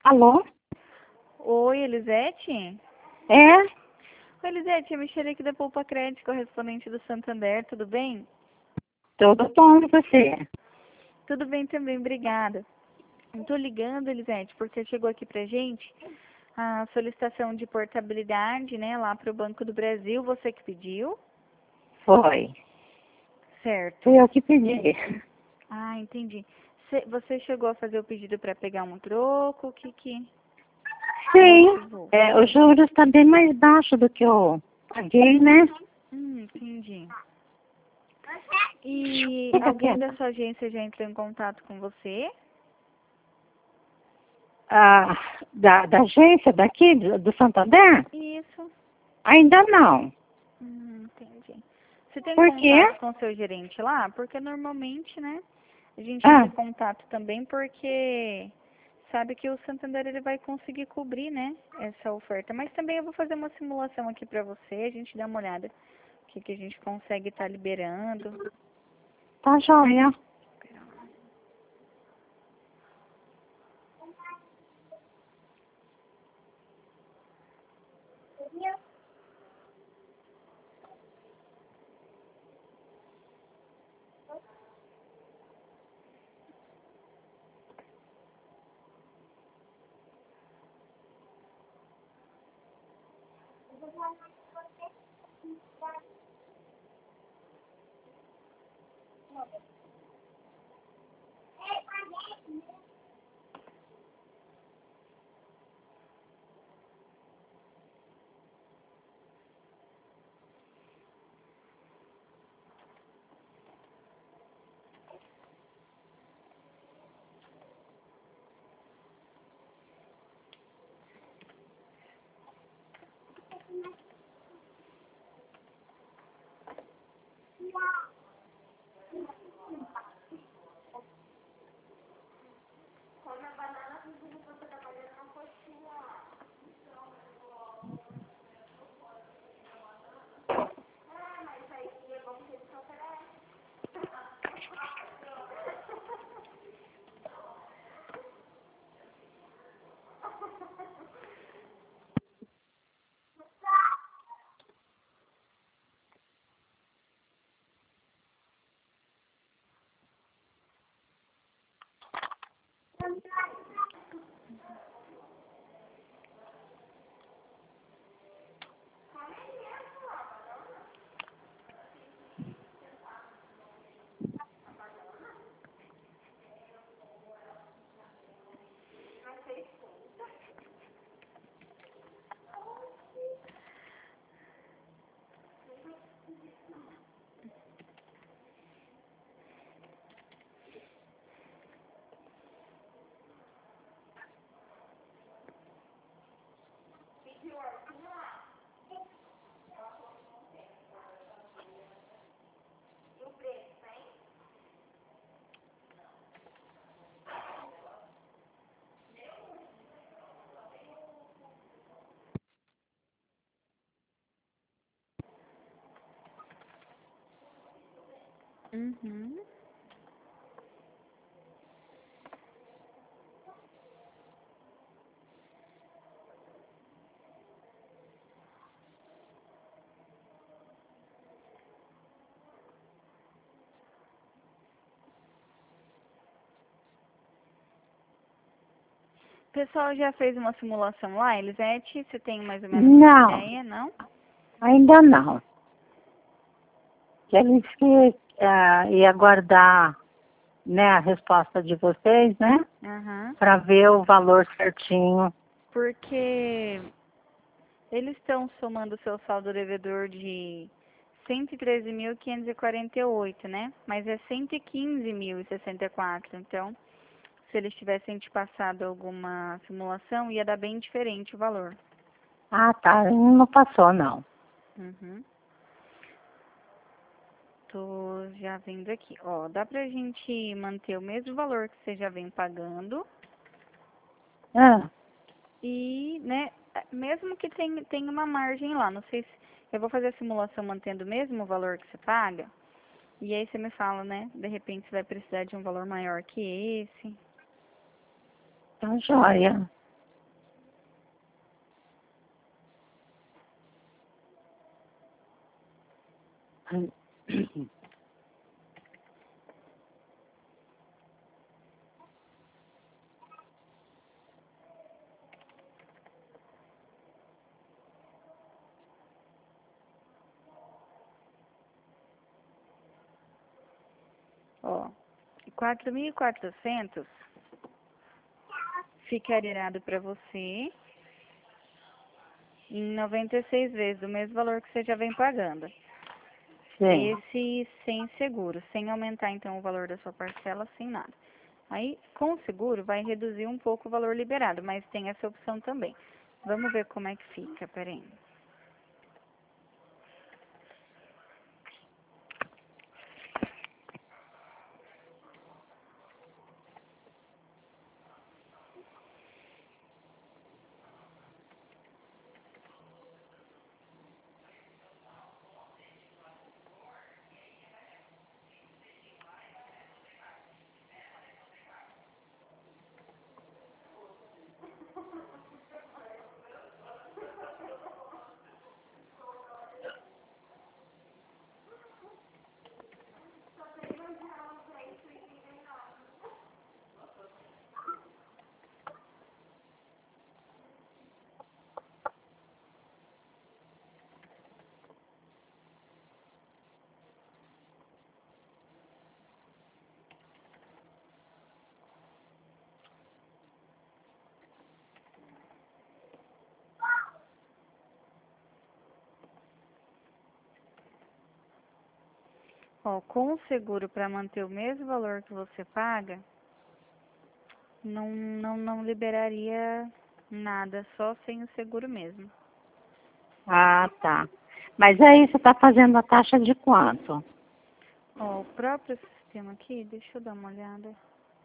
Alô? Oi, Elisete? É? Oi, Elisete, eu me tirei aqui da Poupa Crédito, correspondente do Santander, tudo bem? Tudo bom e você? Tudo bem também, obrigada. Estou ligando, Elisete, porque chegou aqui pra gente a solicitação de portabilidade, né, lá para o Banco do Brasil, você que pediu? Foi. Certo. Fui eu que pedi. Ah, entendi. Você chegou a fazer o pedido para pegar um troco? O que Sim. motivou? Os juros estão bem mais baixos do que eu paguei, né? Entendi. E Fica alguém da quieta. sua agência já entrou em contato com você? Ah, da agência daqui, do Santander? Isso. Ainda não. Entendi. Você tem Por quê? contato com o seu gerente lá? Porque normalmente, né, a gente entra Ah, em contato também porque sabe que o Santander ele vai conseguir cobrir, né, essa oferta. Mas também eu vou fazer uma simulação aqui pra você, a gente dá uma olhada o que a gente consegue estar liberando. tá joia. Uhum. O pessoal já fez uma simulação lá, Elisete? Você tem mais ou menos uma Não, ideia, não? ainda não. Eles que ia aguardar, né, a resposta de vocês, né? Aham. Para ver o valor certinho. Porque eles estão somando o seu saldo devedor de 113.548, né? Mas é 115.064. Então, se eles tivessem te passado alguma simulação, ia dar bem diferente o valor. Ah, tá. Não passou, não. Uhum. Tô já vendo aqui. Ó, dá pra gente manter o mesmo valor que você já vem pagando. Ah, E, né, mesmo que tenha uma margem lá. Não sei se eu vou fazer a simulação mantendo o mesmo valor que você paga. E aí você me fala, né? De repente você vai precisar de um valor maior que esse. tá joia. Ó, 4.400 ficaria irado para você em 96 vezes, o mesmo valor que você já vem pagando. Sim. Esse sem seguro, sem aumentar então o valor da sua parcela, sem nada. Aí, com o seguro, vai reduzir um pouco o valor liberado, mas tem essa opção também. Vamos ver como é que fica, peraí. Ó, com o seguro para manter o mesmo valor que você paga, não liberaria nada, só sem o seguro mesmo. Ah, tá. Mas aí você está fazendo a taxa de quanto? Ó, o próprio sistema aqui, deixa eu dar uma olhada.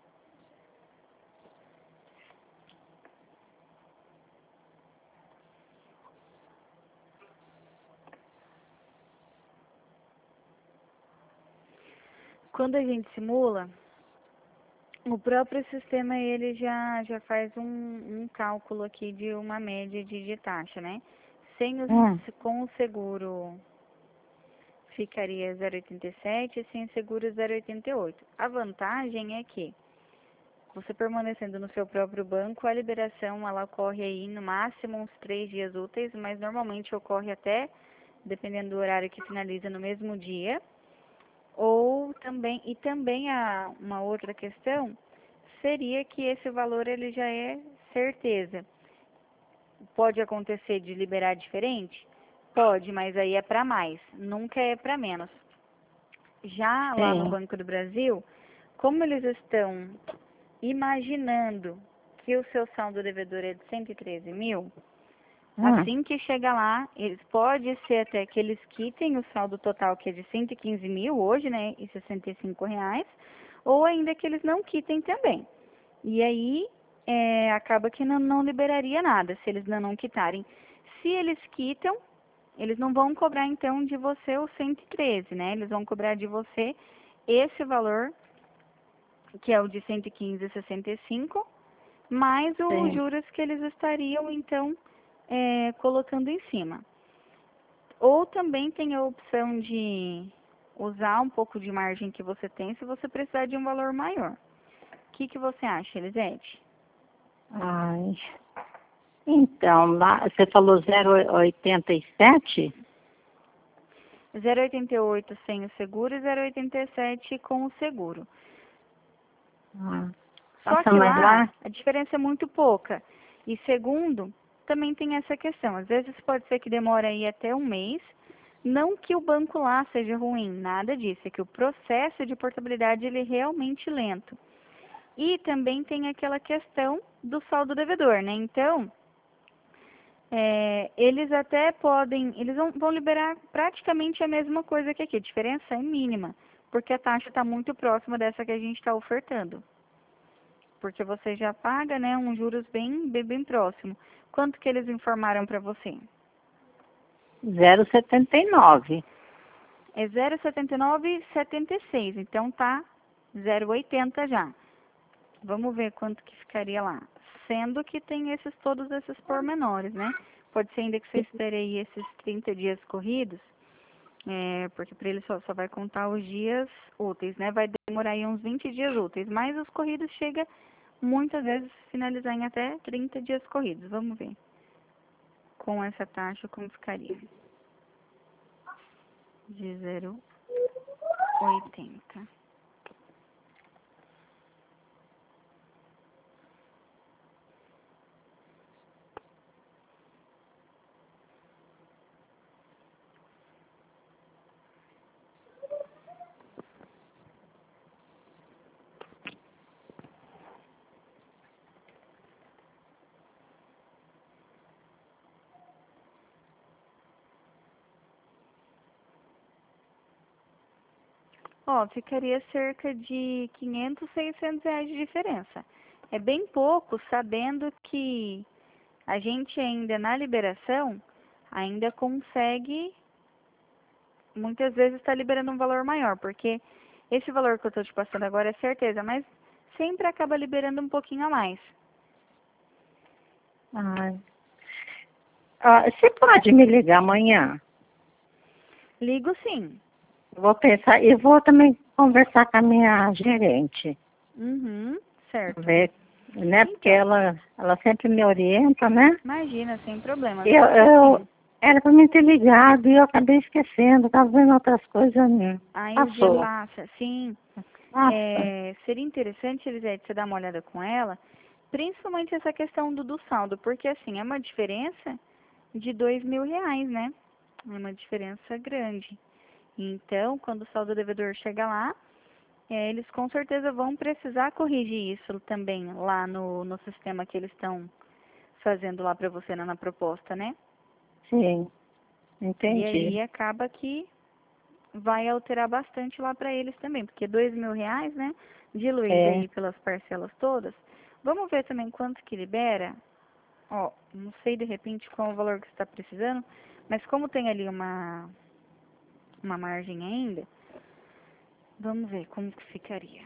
Quando a gente simula, o próprio sistema ele já faz um cálculo aqui de uma média de taxa, né? Sem com o seguro ficaria 0,87 e sem o seguro 0,88. A vantagem é que você permanecendo no seu próprio banco, a liberação ela ocorre aí no máximo uns 3 dias úteis, mas normalmente ocorre até, dependendo do horário que finaliza, no mesmo dia. Ou também, e também uma outra questão seria que esse valor ele já é certeza. Pode acontecer de liberar diferente? Pode, mas aí é para mais, nunca é para menos. Já lá no Sim. Banco do Brasil, como eles estão imaginando que o seu saldo devedor é de 113 mil, assim que chega lá, eles pode ser até que eles quitem o saldo total, que é de 115 mil hoje, né, e R$ 65, ou ainda que eles não quitem também. E aí, acaba que não liberaria nada, se eles ainda não quitarem. Se eles quitam, eles não vão cobrar, então, de você o 113, né, eles vão cobrar de você esse valor, que é o de 115,65, mais os Sim. juros que eles estariam, então, colocando em cima. Ou também tem a opção de usar um pouco de margem que você tem se você precisar de um valor maior. O que você acha, Elisete? Ai. Então, lá, você falou 0,87? 0,88 sem o seguro e 0,87 com o seguro. Ah. Só Nossa, que mas lá lá... a diferença é muito pouca. E segundo, também tem essa questão. Às vezes pode ser que demore aí até um mês. Não que o banco lá seja ruim, nada disso. É que o processo de portabilidade ele é realmente lento. E também tem aquela questão do saldo devedor, né? Então, eles até podem, eles vão liberar praticamente a mesma coisa que aqui. A diferença é mínima, porque a taxa está muito próxima dessa que a gente está ofertando. Porque você já paga, né, um juros bem próximo. Quanto que eles informaram para você? 0,79. É 0,7976, então tá 0,80 já. Vamos ver quanto que ficaria lá. Sendo que tem todos esses pormenores, né? Pode ser ainda que você espere aí esses 30 dias corridos, Porque para ele só vai contar os dias úteis, né? Vai demorar aí uns 20 dias úteis, mas os corridos chega muitas vezes finalizar em até 30 dias corridos. Vamos ver com essa taxa como ficaria. De 0,80. Ó, ficaria cerca de 500, 600 reais de diferença. É bem pouco, sabendo que a gente ainda na liberação, ainda consegue, muitas vezes está liberando um valor maior, porque esse valor que eu estou te passando agora é certeza, mas sempre acaba liberando um pouquinho a mais. Você pode me ligar amanhã? Ligo sim. Eu vou pensar e vou também conversar com a minha gerente. Certo. Ver, né? Porque ela sempre me orienta, né? Imagina, sem problema. Era para mim ter ligado e eu acabei esquecendo, estava vendo outras coisas, né? Aí o dia passa, sim. Passa. Seria interessante, Elisete, você dar uma olhada com ela, principalmente essa questão do saldo, porque assim, é uma diferença de R$ 2.000, né? É uma diferença grande. Então, quando o saldo devedor chega lá, eles com certeza vão precisar corrigir isso também lá no sistema que eles estão fazendo lá para você na proposta, né? Sim, entendi. E aí acaba que vai alterar bastante lá para eles também, porque R$ 2.000, né? Diluído aí pelas parcelas todas. Vamos ver também quanto que libera. Ó, não sei de repente qual o valor que você está precisando, mas como tem ali uma margem ainda, vamos ver como que ficaria.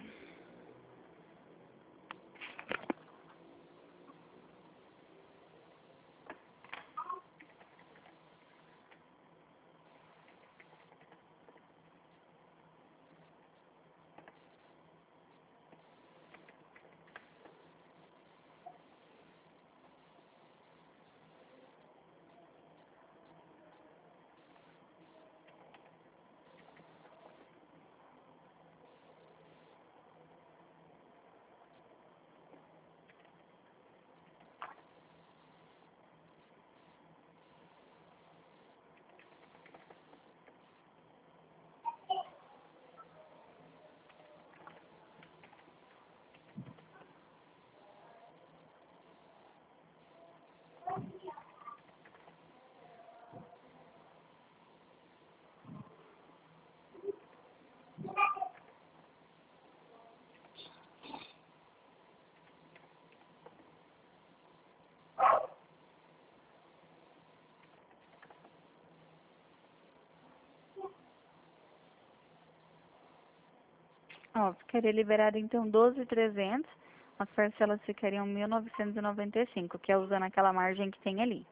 Ó, ficaria liberado então 12.300, as parcelas ficariam 1.995, que é usando aquela margem que tem ali.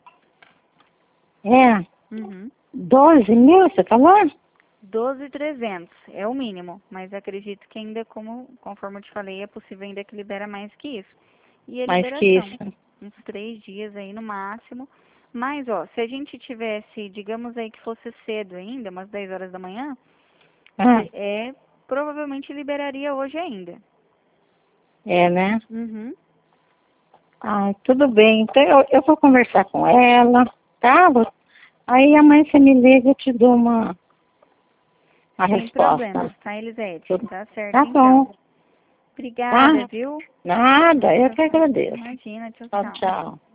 12 mil, você falou? 12.300 é o mínimo, mas acredito que ainda, conforme eu te falei, é possível ainda que libera mais que isso. E a Mais que liberação, isso. uns 3 dias aí no máximo. Mas, ó, se a gente tivesse, digamos aí que fosse cedo ainda, umas 10 horas da manhã, provavelmente liberaria hoje ainda. Né? Tudo bem. Então eu vou conversar com ela, tá? Aí amanhã você me liga e eu te dou uma Sem resposta. problema, tá, Elisete? Tá certo, Tá então. bom. Obrigada, viu? Nada, eu que agradeço. Imagina, tchau, Tchau, tchau. tchau.